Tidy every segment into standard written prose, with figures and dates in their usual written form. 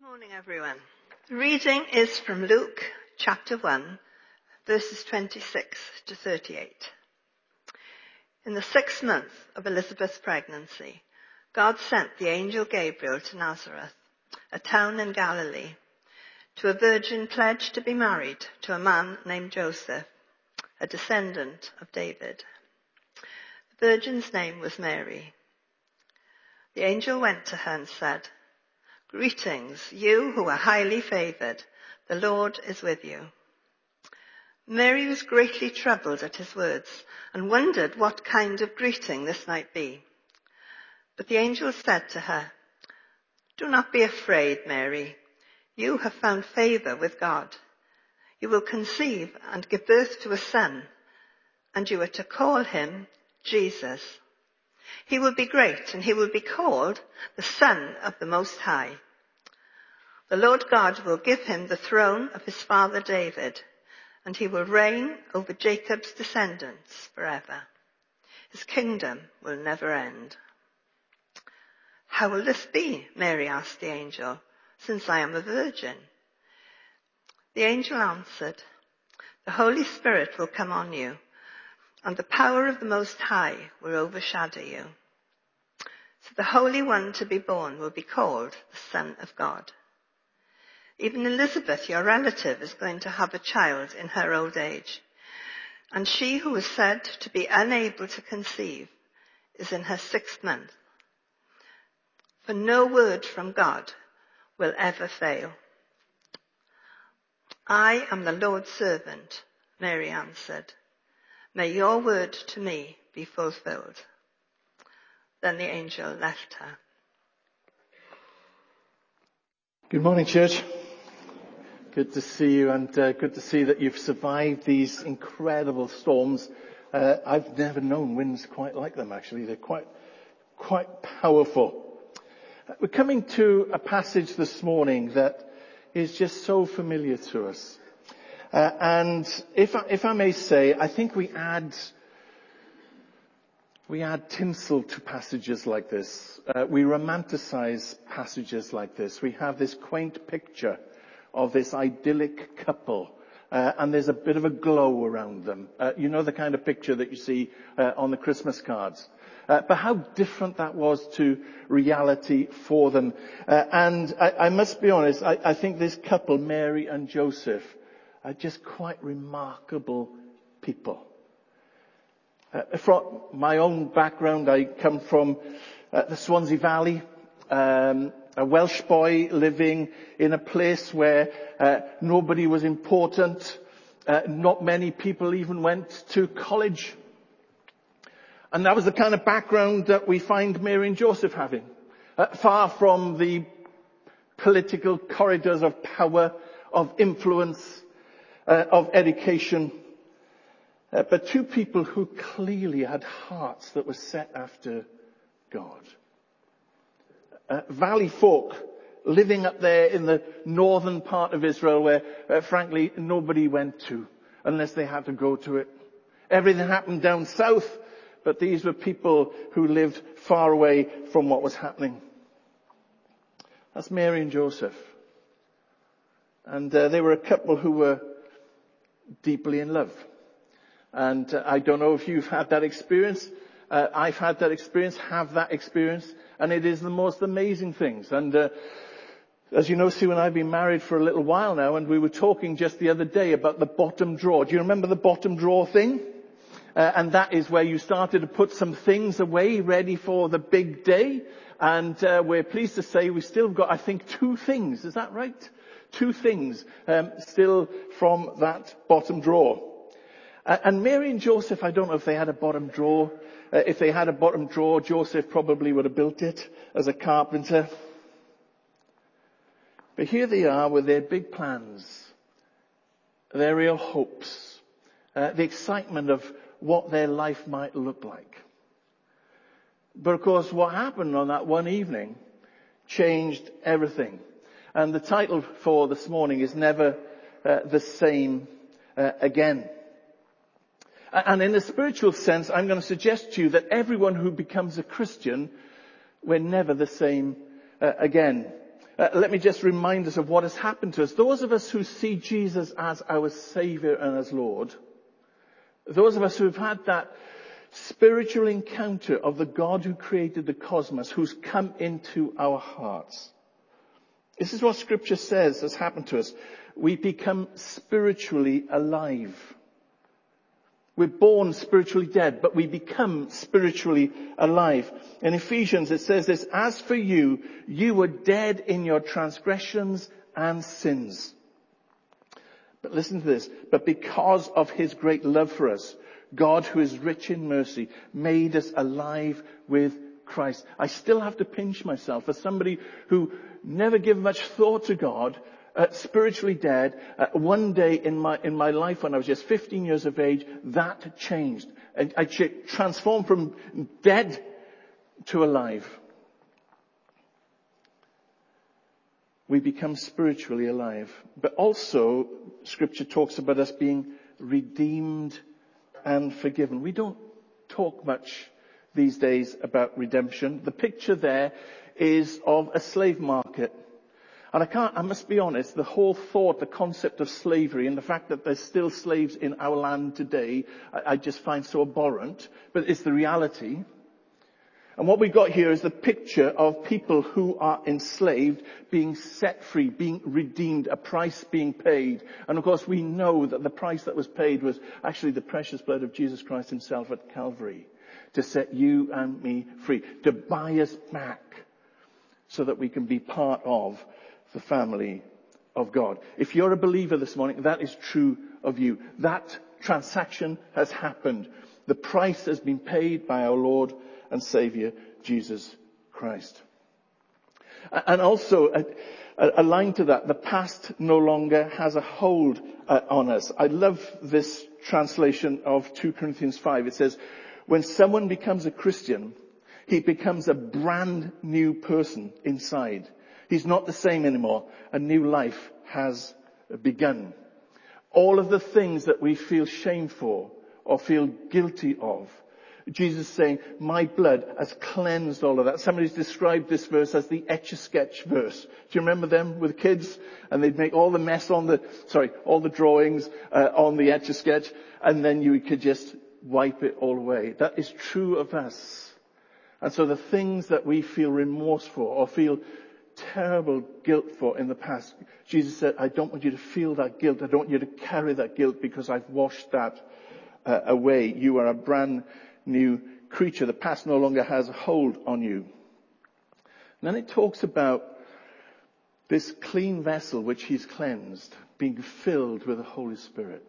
Morning, everyone. The reading is from Luke chapter 1, verses 26 to 38. In the 6th month of Elizabeth's pregnancy, God sent the angel Gabriel to Nazareth, a town in Galilee, to a virgin pledged to be married to a man named Joseph, a descendant of David. The virgin's name was Mary. The angel went to her and said, "Greetings, you who are highly favored. The Lord is with you." Mary was greatly troubled at his words and wondered what kind of greeting this might be. But the angel said to her, "Do not be afraid, Mary. You have found favor with God. You will conceive and give birth to a son, and you are to call him Jesus. He will be great, and he will be called the Son of the Most High. The Lord God will give him the throne of his father David, and he will reign over Jacob's descendants forever. His kingdom will never end." "How will this be?" Mary asked the angel, "since I am a virgin?" The angel answered, "The Holy Spirit will come on you, and the power of the Most High will overshadow you. So the Holy One to be born will be called the Son of God. Even Elizabeth, your relative, is going to have a child in her old age, and she who was said to be unable to conceive is in her 6th month. For no word from God will ever fail." "I am the Lord's servant," Mary answered. "May your word to me be fulfilled." Then the angel left her. Good morning, church. Good to see you, and good to see that you've survived these incredible storms. I've never known winds quite like them, actually. They're quite powerful. We're coming to a passage this morning that is just so familiar to us. And if I may say, I think we add tinsel to passages like this. We romanticize passages like this. We have this quaint picture of this idyllic couple, and there's a bit of a glow around them. You know the kind of picture that you see on the Christmas cards. But how different that was to reality for them. And I must be honest, I think this couple, Mary and Joseph, are just quite remarkable people. From my own background, I come from the Swansea Valley, a Welsh boy living in a place where nobody was important. Not many people even went to college. And that was the kind of background that we find Mary and Joseph having. Far from the political corridors of power, of influence, of education. But two people who clearly had hearts that were set after God. Valley folk living up there in the northern part of Israel where, frankly, nobody went to unless they had to go to it. Everything happened down south, but these were people who lived far away from what was happening. That's Mary and Joseph. And they were a couple who were deeply in love. And I don't know if you've had that experience. I've had that experience, have that experience, and it is the most amazing things. And as you know, Sue and I have been married for a little while now, and we were talking just the other day about the bottom drawer. Do you remember the bottom drawer thing? And that is where you started to put some things away, ready for the big day. And we're pleased to say we've still got, I think, 2 things. Is that right? 2 things still from that bottom drawer. And Mary and Joseph, I don't know if they had a bottom drawer. If they had a bottom drawer, Joseph probably would have built it as a carpenter. But here they are with their big plans, their real hopes, the excitement of what their life might look like. But of course, what happened on that one evening changed everything. And the title for this morning is Never the Same Again. And in a spiritual sense, I'm going to suggest to you that everyone who becomes a Christian, we're never the same again. Let me just remind us of what has happened to us. Those of us who see Jesus as our Savior and as Lord, those of us who have had that spiritual encounter of the God who created the cosmos, who's come into our hearts. This is what Scripture says has happened to us. We become spiritually alive. We're born spiritually dead, but we become spiritually alive. In Ephesians it says this, as for you, you were dead in your transgressions and sins. But listen to this, but because of his great love for us, God, who is rich in mercy, made us alive with Christ. I still have to pinch myself as somebody who never gave much thought to God, spiritually dead. One day in my life when I was just 15 years of age, that changed. I transformed from dead to alive. We become spiritually alive. But also, Scripture talks about us being redeemed and forgiven. We don't talk much these days about redemption. The picture there is of a slave market. And I must be honest, the whole thought, the concept of slavery and the fact that there's still slaves in our land today, I just find so abhorrent. But it's the reality. And what we've got here is the picture of people who are enslaved being set free, being redeemed, a price being paid. And of course we know that the price that was paid was actually the precious blood of Jesus Christ himself at Calvary to set you and me free, to buy us back so that we can be part of the family of God. If you're a believer this morning, that is true of you. That transaction has happened. The price has been paid by our Lord and Savior, Jesus Christ. And also, a line to that, the past no longer has a hold on us. I love this translation of 2 Corinthians 5. It says, when someone becomes a Christian, he becomes a brand new person inside. He's not the same anymore. A new life has begun. All of the things that we feel shame for or feel guilty of, Jesus is saying, my blood has cleansed all of that. Somebody's described this verse as the Etch-a-Sketch verse. Do you remember them with kids? And they'd make all the mess all the drawings on the Etch-a-Sketch, and then you could just wipe it all away. That is true of us. And so the things that we feel remorse for or feel terrible guilt for in the past, Jesus said, I don't want you to feel that guilt. I don't want you to carry that guilt because I've washed that away. You are a brand new creature. The past no longer has a hold on you. And then it talks about this clean vessel which he's cleansed, being filled with the Holy Spirit.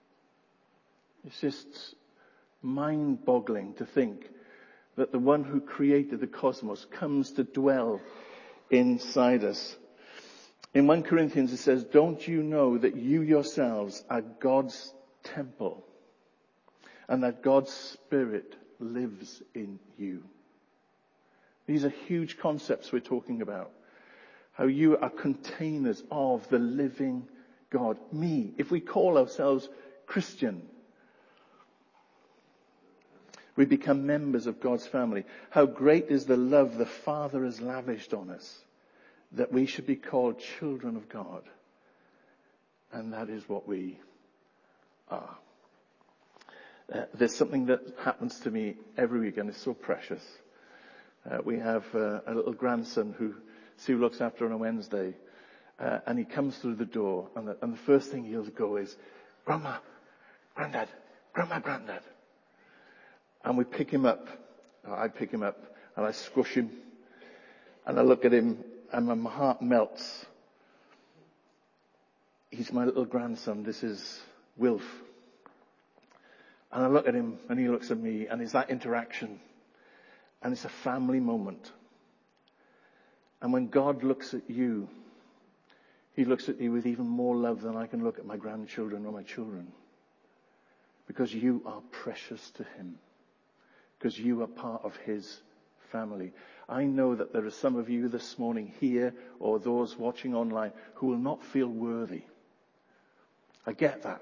It's just mind-boggling to think that the one who created the cosmos comes to dwell inside us. In 1 Corinthians it says, don't you know that you yourselves are God's temple and that God's Spirit lives in you? These are huge concepts we're talking about. How you are containers of the living God. Me, if we call ourselves Christian, we become members of God's family. How great is the love the Father has lavished on us, that we should be called children of God. And that is what we are. There's something that happens to me every week, and it's so precious. We have a little grandson who Sue looks after on a Wednesday, and he comes through the door, and the first thing he'll go is, Grandma, Granddad, Grandma, Granddad. And we pick him up. I pick him up and I squish him. And I look at him and my heart melts. He's my little grandson. This is Wilf. And I look at him and he looks at me, and it's that interaction. And it's a family moment. And when God looks at you, he looks at you with even more love than I can look at my grandchildren or my children. Because you are precious to him. Because you are part of his family. I know that there are some of you this morning here or those watching online who will not feel worthy. I get that.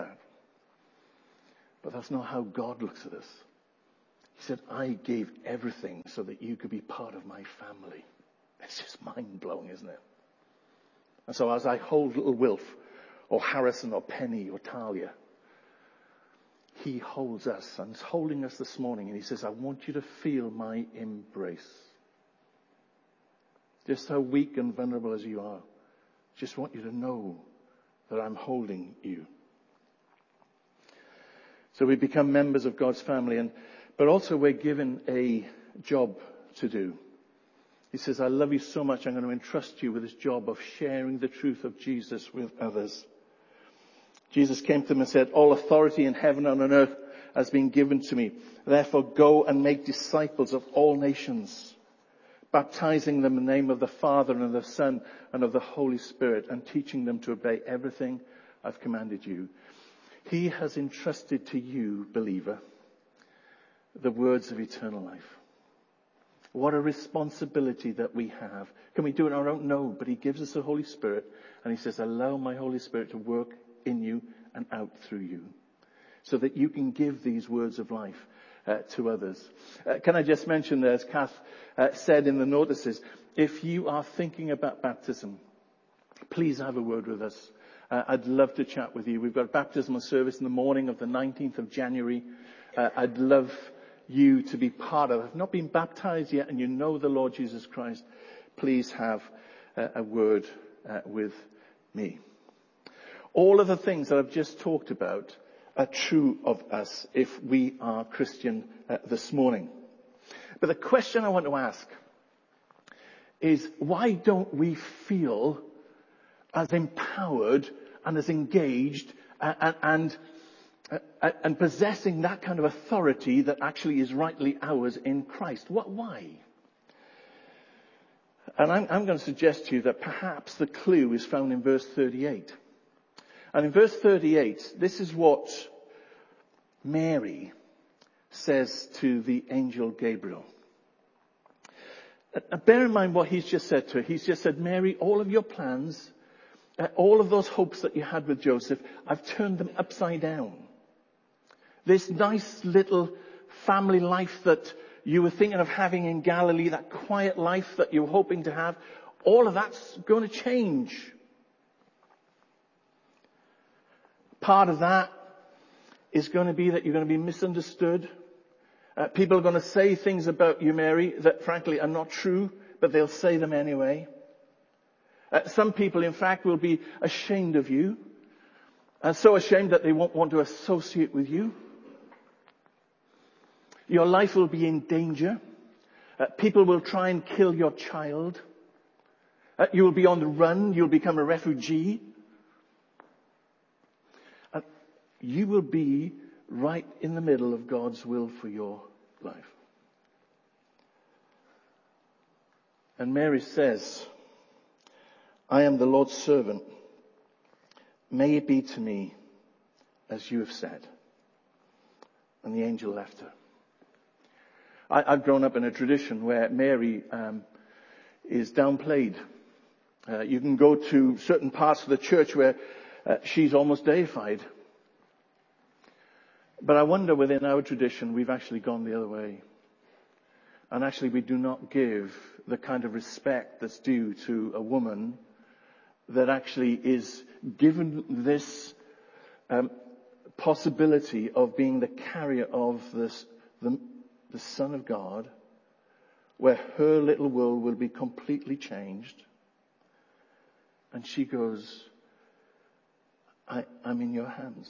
But that's not how God looks at us. He said, I gave everything so that you could be part of my family. It's just mind-blowing, isn't it? And so as I hold little Wilf, or Harrison, or Penny, or Talia, he holds us, and he's holding us this morning, and he says, I want you to feel my embrace. Just how weak and vulnerable as you are, just want you to know that I'm holding you. So we become members of God's family, but also we're given a job to do. He says, I love you so much, I'm going to entrust you with this job of sharing the truth of Jesus with others. Jesus came to them and said, all authority in heaven and on earth has been given to me. Therefore go and make disciples of all nations, baptizing them in the name of the Father and of the Son and of the Holy Spirit, and teaching them to obey everything I've commanded you. He has entrusted to you, believer, the words of eternal life. What a responsibility that we have. Can we do it on our own? No, but he gives us the Holy Spirit, and he says, allow my Holy Spirit to work in you and out through you, so that you can give these words of life to others. Can I just mention that, as Kath said in the notices, if you are thinking about baptism, please have a word with us. I'd love to chat with you. We've got a baptismal service in the morning of the 19th of January. I'd love you to be part of it. If you've not been baptized yet and you know the Lord Jesus Christ, please have a word with me. All of the things that I've just talked about are true of us if we are Christian this morning. But the question I want to ask is, why don't we feel as empowered and as engaged and possessing that kind of authority that actually is rightly ours in Christ? Why? And I'm going to suggest to you that perhaps the clue is found in verse 38. And in verse 38, this is what Mary says to the angel Gabriel. Bear in mind what he's just said to her. He's just said, Mary, all of your plans, all of those hopes that you had with Joseph, I've turned them upside down. This nice little family life that you were thinking of having in Galilee, that quiet life that you were hoping to have, all of that's going to change. Part of that is going to be that you're going to be misunderstood. People are going to say things about you, Mary, that frankly are not true, but they'll say them anyway. Some people, in fact, will be ashamed of you, and so ashamed that they won't want to associate with you. Your life will be in danger. People will try and kill your child. You will be on the run. You'll become a refugee. You will be right in the middle of God's will for your life. And Mary says, I am the Lord's servant. May it be to me as you have said. And the angel left her. I've grown up in a tradition where Mary is downplayed. You can go to certain parts of the church where she's almost deified. But I wonder within our tradition we've actually gone the other way. And actually we do not give the kind of respect that's due to a woman that actually is given this possibility of being the carrier of the Son of God, where her little world will be completely changed. And she goes, I'm in your hands.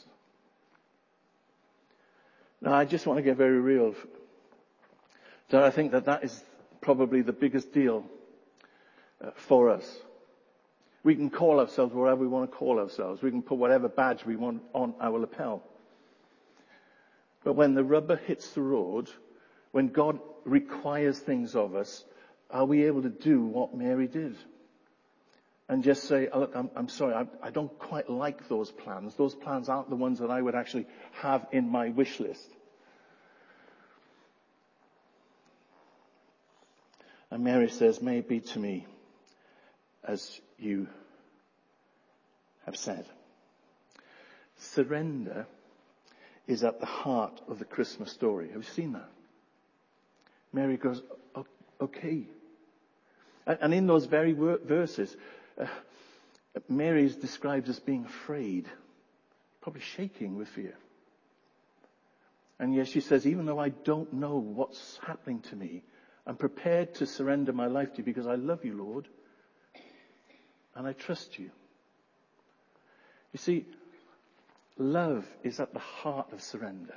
Now, I just want to get very real. So I think that is probably the biggest deal for us. We can call ourselves whatever we want to call ourselves. We can put whatever badge we want on our lapel. But when the rubber hits the road, when God requires things of us, are we able to do what Mary did? And just say, oh, look, I'm sorry, I don't quite like those plans. Those plans aren't the ones that I would actually have in my wish list. And Mary says, may it be to me as you have said. Surrender is at the heart of the Christmas story. Have you seen that? Mary goes, okay. And in those very verses, Mary is described as being afraid, probably shaking with fear. And yet she says, even though I don't know what's happening to me, I'm prepared to surrender my life to you because I love you, Lord, and I trust you. You see, love is at the heart of surrender.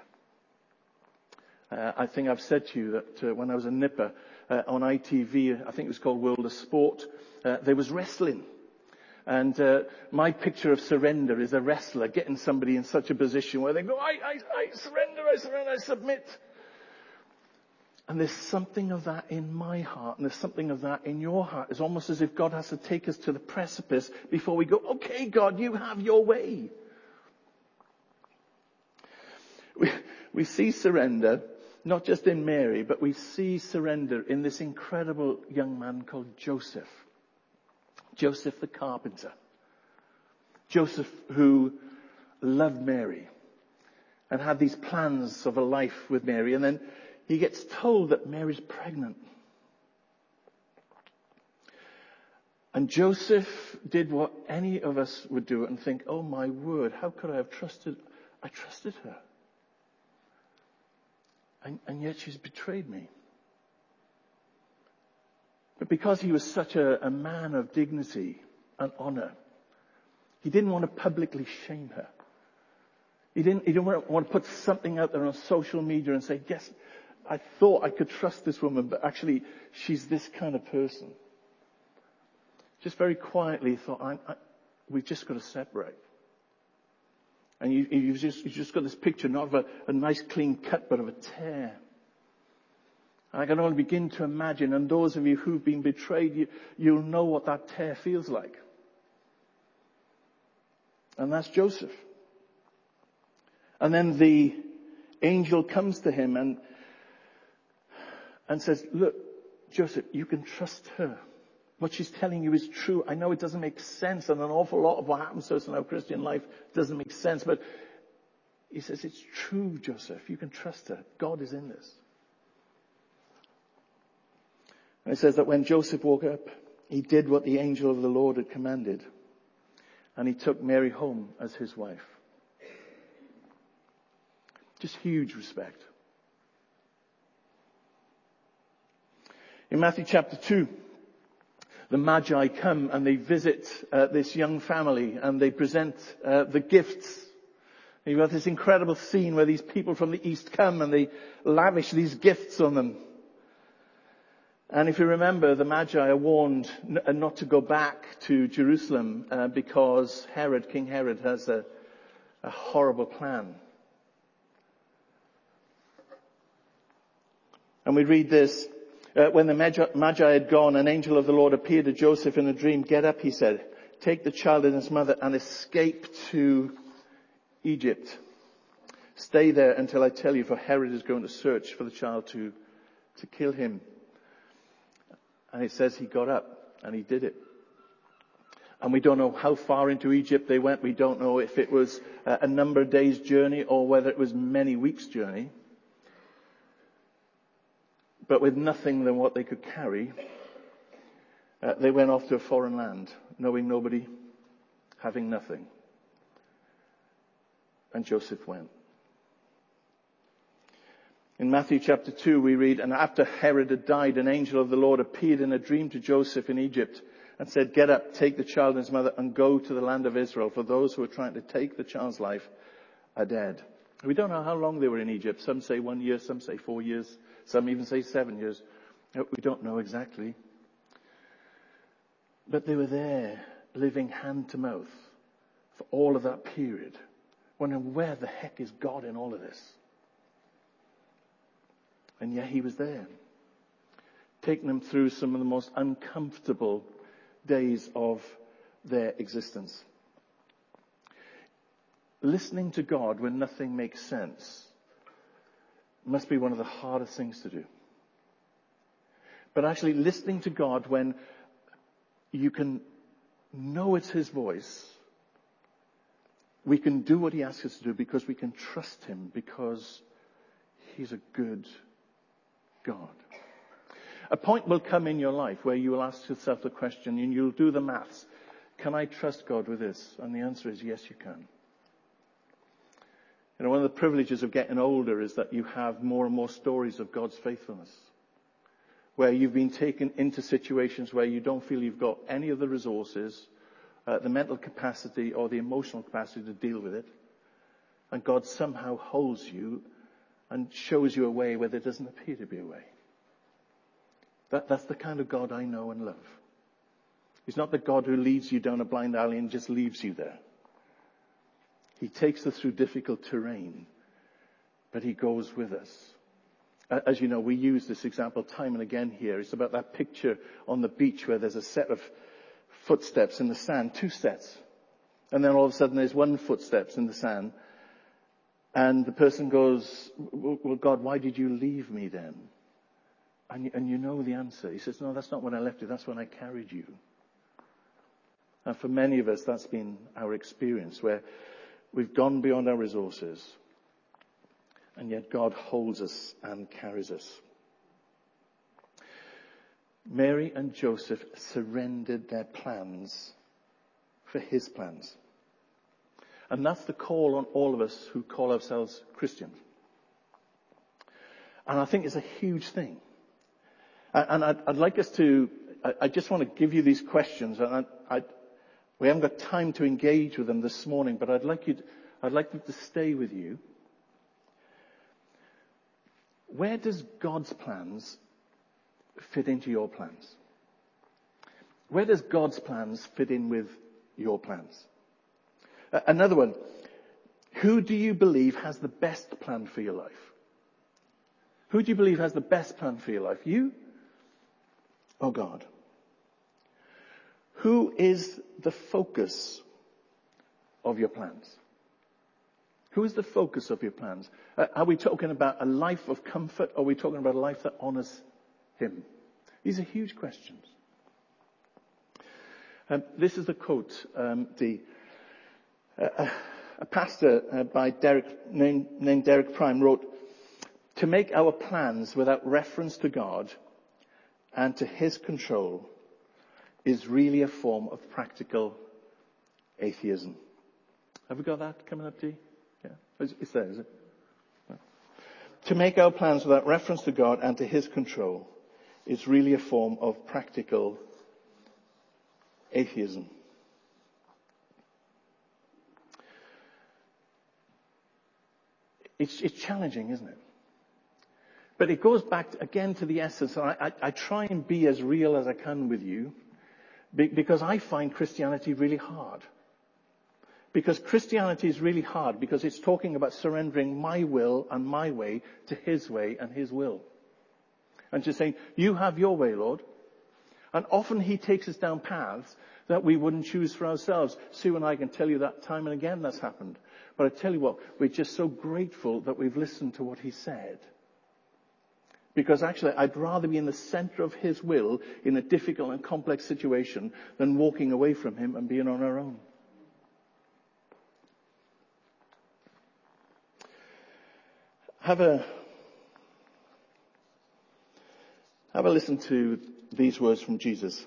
I think I've said to you that when I was a nipper on ITV, I think it was called World of Sport, there was wrestling. And my picture of surrender is a wrestler getting somebody in such a position where they go, I surrender, I submit. And there's something of that in my heart, and there's something of that in your heart. It's almost as if God has to take us to the precipice before we go, okay, God, you have your way. We see surrender, not just in Mary, but we see surrender in this incredible young man called Joseph. Joseph the carpenter. Joseph who loved Mary and had these plans of a life with Mary. And then he gets told that Mary's pregnant. And Joseph did what any of us would do and think, oh my word, how could I have trusted? I trusted her. And yet she's betrayed me. But because he was such a man of dignity and honor, he didn't want to publicly shame her. He didn't want to put something out there on social media and say, yes, I thought I could trust this woman, but actually she's this kind of person. Just very quietly thought, we've just got to separate. And you've just got this picture, not of a nice clean cut, but of a tear. And I can only begin to imagine, and those of you who've been betrayed, you'll know what that tear feels like. And that's Joseph. And then the angel comes to him and says, look, Joseph, you can trust her. What she's telling you is true. I know it doesn't make sense, and an awful lot of what happens to us in our Christian life doesn't make sense, but he says, it's true, Joseph. You can trust her. God is in this. And it says that when Joseph woke up, he did what the angel of the Lord had commanded, and he took Mary home as his wife. Just huge respect. In Matthew chapter 2, the Magi come and they visit this young family and they present the gifts. And you've got this incredible scene where these people from the east come and they lavish these gifts on them. And if you remember, the Magi are warned not to go back to Jerusalem because King Herod has a horrible plan. And we read this. When the Magi had gone, an angel of the Lord appeared to Joseph in a dream. Get up, he said. Take the child and his mother and escape to Egypt. Stay there until I tell you, for Herod is going to search for the child to kill him. And it says he got up and he did it. And we don't know how far into Egypt they went. We don't know if it was a number of days' journey or whether it was many weeks' journey. But with nothing than what they could carry, they went off to a foreign land, knowing nobody, having nothing. And Joseph went. In Matthew chapter 2 we read, and after Herod had died, an angel of the Lord appeared in a dream to Joseph in Egypt and said, get up, take the child and his mother and go to the land of Israel, for those who are trying to take the child's life are dead. We don't know how long they were in Egypt. Some say 1 year, some say 4 years. Some even say 7 years. We don't know exactly. But they were there, living hand to mouth for all of that period. Wondering, where the heck is God in all of this? And yet he was there, taking them through some of the most uncomfortable days of their existence. Listening to God when nothing makes sense must be one of the hardest things to do. But actually listening to God when you can know it's his voice, we can do what he asks us to do because we can trust him, because he's a good God. A point will come in your life where you will ask yourself the question and you'll do the maths. Can I trust God with this? And the answer is yes, you can. You know, one of the privileges of getting older is that you have more and more stories of God's faithfulness, where you've been taken into situations where you don't feel you've got any of the resources, the mental capacity or the emotional capacity to deal with it. And God somehow holds you and shows you a way where there doesn't appear to be a way. That's the kind of God I know and love. He's not the God who leads you down a blind alley and just leaves you there. He takes us through difficult terrain, but he goes with us. As you know, we use this example time and again here. It's about that picture on the beach where there's a set of footsteps in the sand, 2 sets. And then all of a sudden there's 1 footsteps in the sand. And the person goes, well, God, why did you leave me then? And you know the answer. He says, no, that's not when I left you. That's when I carried you. And for many of us, that's been our experience, where we've gone beyond our resources, and yet God holds us and carries us. Mary and Joseph surrendered their plans for his plans. And that's the call on all of us who call ourselves Christians. And I think it's a huge thing. And I'd like us to, I just want to give you these questions. And we haven't got time to engage with them this morning, but I'd like them to stay with you. Where does God's plans fit into your plans? Where does God's plans fit in with your plans? Another one. Who do you believe has the best plan for your life? Who do you believe has the best plan for your life? You or God? Who is the focus of your plans? Who is the focus of your plans? Are we talking about a life of comfort, or are we talking about a life that honors him? These are huge questions. This is a quote, a pastor named Derek Prime wrote, "To make our plans without reference to God and to his control is really a form of practical atheism." Have we got that coming up, Dee? Yeah. It's there, is it? No. To make our plans without reference to God and to his control is really a form of practical atheism. It's challenging, isn't it? But it goes back again to the essence. I try and be as real as I can with you, because I find Christianity really hard. Because Christianity is really hard because it's talking about surrendering my will and my way to his way and his will. And just saying, you have your way, Lord. And often he takes us down paths that we wouldn't choose for ourselves. Sue and I can tell you that time and again that's happened. But I tell you what, we're just so grateful that we've listened to what he said. Because actually, I'd rather be in the center of his will in a difficult and complex situation than walking away from him and being on our own. Have a listen to these words from Jesus.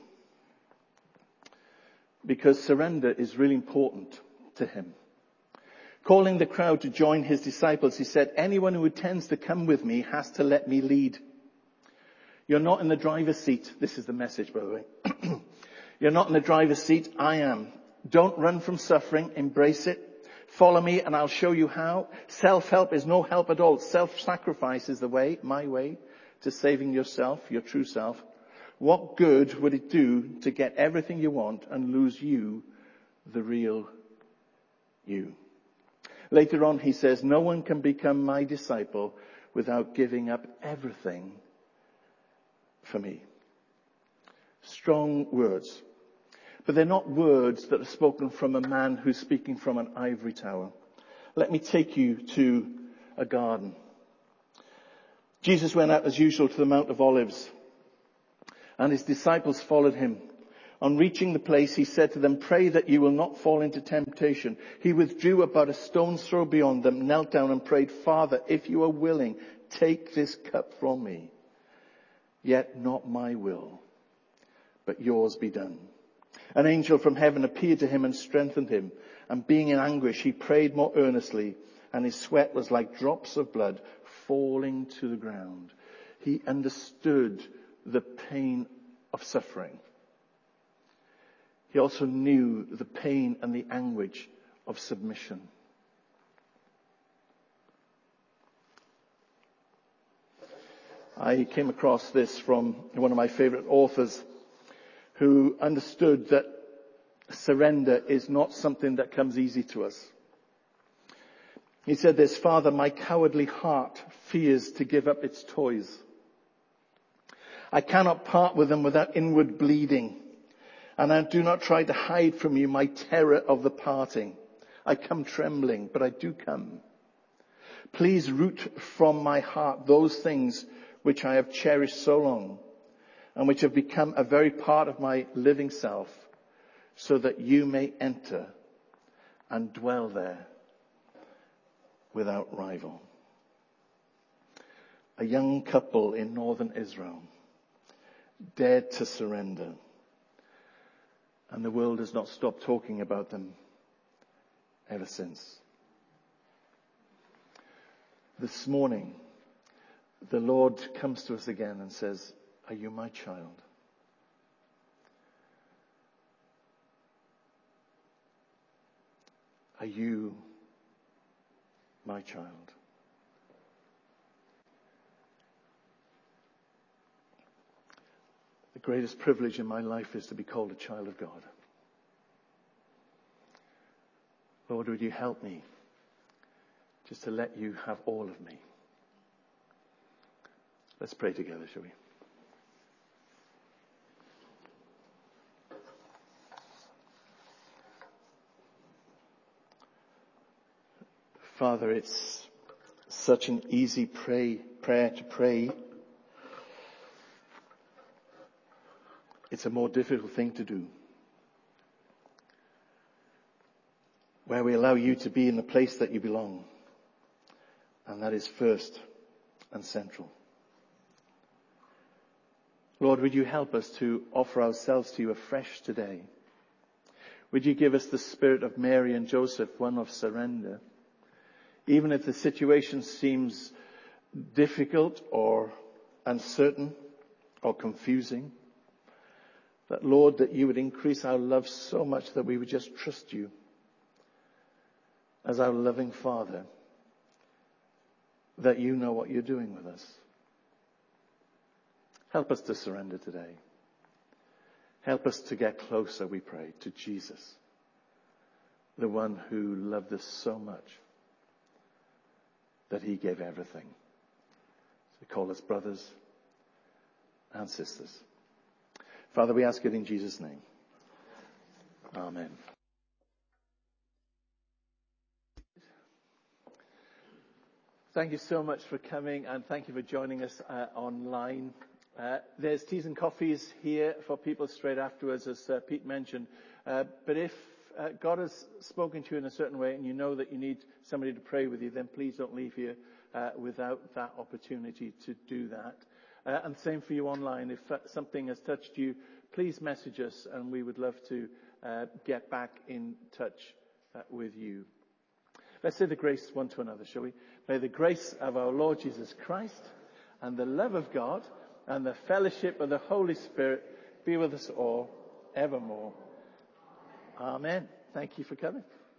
Because surrender is really important to him. Calling the crowd to join his disciples, he said, "Anyone who intends to come with me has to let me lead. You're not in the driver's seat." This is the message, by the way. "You're not in the driver's seat. I am. Don't run from suffering. Embrace it. Follow me and I'll show you how. Self-help is no help at all. Self-sacrifice is the way, my way, to saving yourself, your true self. What good would it do to get everything you want and lose you, the real you?" Later on, he says, "No one can become my disciple without giving up everything for me." Strong words. But they're not words that are spoken from a man who's speaking from an ivory tower. Let me take you to a garden. Jesus went out as usual to the Mount of Olives, and his disciples followed him. On reaching the place, he said to them, "Pray that you will not fall into temptation." He withdrew about a stone's throw beyond them, knelt down and prayed, "Father, if you are willing, take this cup from me. Yet not my will, but yours be done. An angel from heaven appeared to him and strengthened him. And being in anguish, he prayed more earnestly, and his sweat was like drops of blood falling to the ground. He understood the pain of suffering. He also knew the pain and the anguish of submission. I came across this from one of my favorite authors who understood that surrender is not something that comes easy to us. He said this, "Father, my cowardly heart fears to give up its toys. I cannot part with them without inward bleeding. And I do not try to hide from you my terror of the parting. I come trembling, but I do come. Please root from my heart those things which I have cherished so long and which have become a very part of my living self, so that you may enter and dwell there without rival." A young couple in northern Israel dared to surrender, and the world has not stopped talking about them ever since. This morning, the Lord comes to us again and says, "Are you my child?" Are you my child? The greatest privilege in my life is to be called a child of God. Lord, would you help me just to let you have all of me? Let's pray together, shall we? Father, it's such an easy prayer to pray. It's a more difficult thing to do, where we allow you to be in the place that you belong, and that is first and central. Lord, would you help us to offer ourselves to you afresh today? Would you give us the spirit of Mary and Joseph, one of surrender? Even if the situation seems difficult or uncertain or confusing, that, Lord, that you would increase our love so much that we would just trust you as our loving Father, that you know what you're doing with us. Help us to surrender today. Help us to get closer, we pray, to Jesus, the one who loved us so much that he gave everything. So call us brothers and sisters. Father, we ask it in Jesus' name. Amen. Thank you so much for coming, and thank you for joining us online. There's teas and coffees here for people straight afterwards, as Pete mentioned. But if God has spoken to you in a certain way and you know that you need somebody to pray with you, then please don't leave here without that opportunity to do that. And same for you online. If something has touched you, please message us, and we would love to get back in touch with you. Let's say the grace one to another, shall we? May the grace of our Lord Jesus Christ and the love of God and the fellowship of the Holy Spirit be with us all evermore. Amen. Thank you for coming.